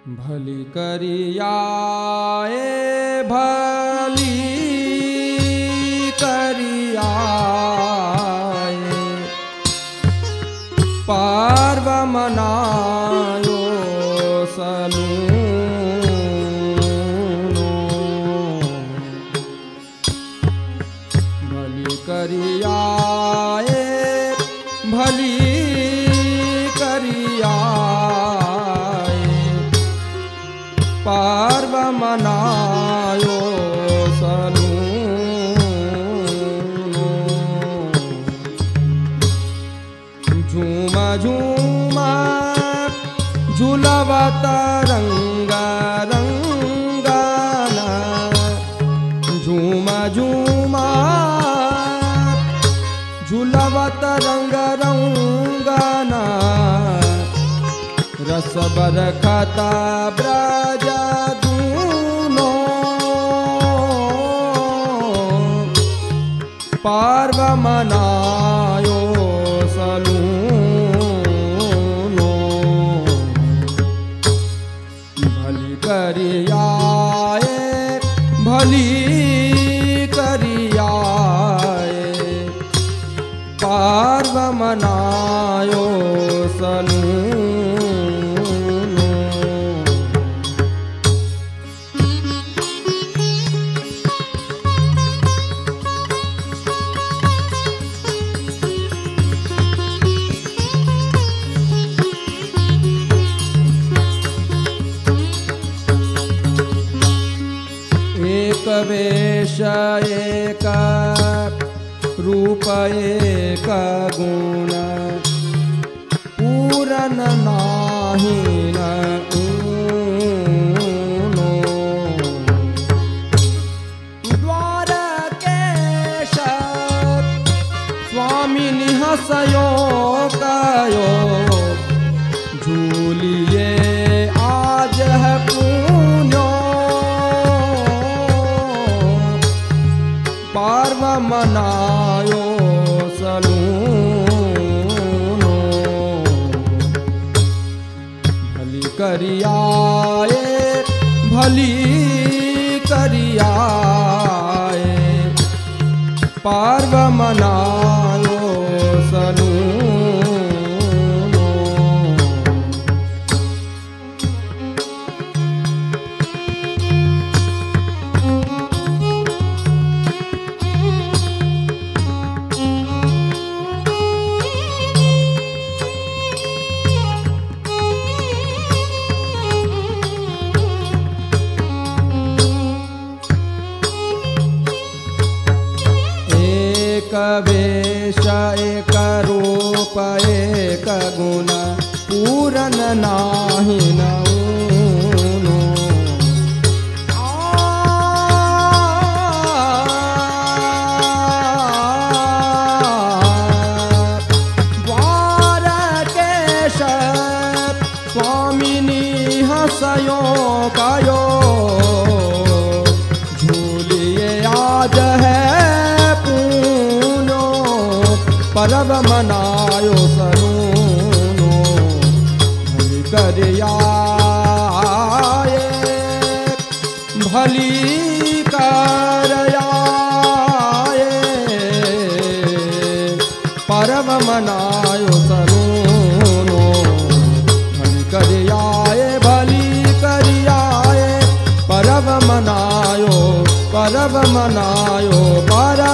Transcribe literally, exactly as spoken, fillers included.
भली करियाए भली करियाए पार्व मनायो सलूनो भली करियाए भली करियाए पार्व मनायो सलूनो झूमा झूमा झूलवत रंग रंगाना झूमा झूमा झूलवत रंग रंगाना रस बरखता ब्रज दूनो पार्व मनायो सलूनो भली करियाए भली करियाए पार्व मनायो सलूनो एक वेश एक रूप एक गुण पूरन नाही न ऊनो द्वारकेश स्वामी निहसयो कयो झूलिए आज है पुण्यो पार्व मनायो सलूनो भली करियाए भली करियाए पार्व मनायो सलूनो एक वेश एक रूप एक गुण पूरन नाही न ऊनो द्वारकेश स्वामी निहसयो कयो झूलिए आज है पर्व मनायो सलूनो भली करियाए भली करियाए पर्व मनायो सलूनो भली करियाए भली करियाए पर्व मनायो पर्व मनायो पर्व